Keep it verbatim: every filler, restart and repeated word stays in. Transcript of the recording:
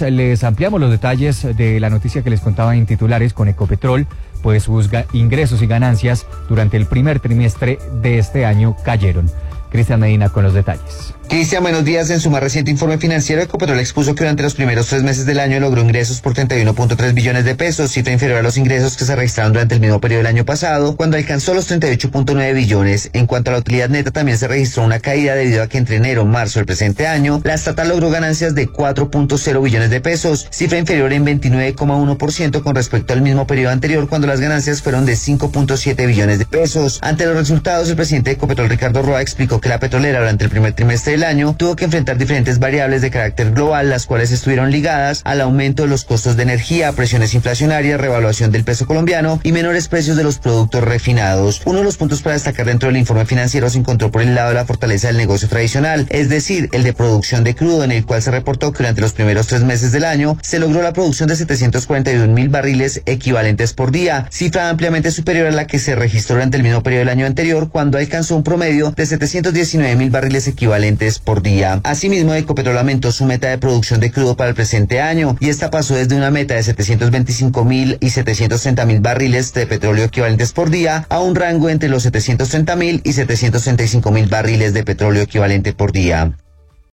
Entonces les ampliamos los detalles de la noticia que les contaba en titulares con Ecopetrol, pues sus ingresos y ganancias durante el primer trimestre de este año cayeron. Cristian Medina con los detalles. Cristian, buenos días. En su más reciente informe financiero, Ecopetrol expuso que durante los primeros tres meses del año logró ingresos por treinta y uno punto tres billones de pesos, cifra inferior a los ingresos que se registraron durante el mismo periodo del año pasado, cuando alcanzó los treinta y ocho punto nueve billones. En cuanto a la utilidad neta, también se registró una caída debido a que entre enero y marzo del presente año, la estatal logró ganancias de cuatro punto cero billones de pesos, cifra inferior en veintinueve coma uno por ciento con respecto al mismo periodo anterior, cuando las ganancias fueron de cinco punto siete billones de pesos. Ante los resultados, el presidente de Ecopetrol, Ricardo Roa, explicó que la petrolera durante el primer trimestre del año tuvo que enfrentar diferentes variables de carácter global, las cuales estuvieron ligadas al aumento de los costos de energía, presiones inflacionarias, revaluación del peso colombiano y menores precios de los productos refinados. Uno de los puntos para destacar dentro del informe financiero se encontró por el lado de la fortaleza del negocio tradicional, es decir, el de producción de crudo, en el cual se reportó que durante los primeros tres meses del año se logró la producción de setecientos cuarenta y un mil barriles equivalentes por día, cifra ampliamente superior a la que se registró durante el mismo periodo del año anterior, cuando alcanzó un promedio de setecientos diecinueve mil barriles equivalentes por día. Asimismo, Ecopetrol aumentó su meta de producción de crudo para el presente año, y esta pasó desde una meta de setecientos veinticinco mil y setecientos treinta mil barriles de petróleo equivalentes por día a un rango entre los setecientos treinta mil y setecientos treinta y cinco mil barriles de petróleo equivalente por día.